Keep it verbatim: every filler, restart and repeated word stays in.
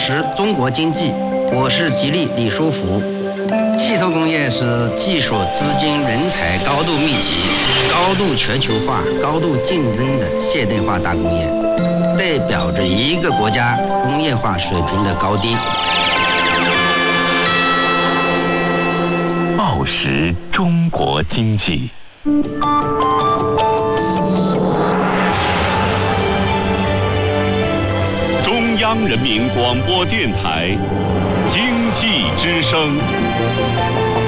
识中国经济，我是吉利李书福。汽车工业是技术、资金、人才高度密集、高度全球化、高度竞争的现代化大工业，代表着一个国家工业化水平的高低。 报时中国经济。中央人民广播电台经济之声。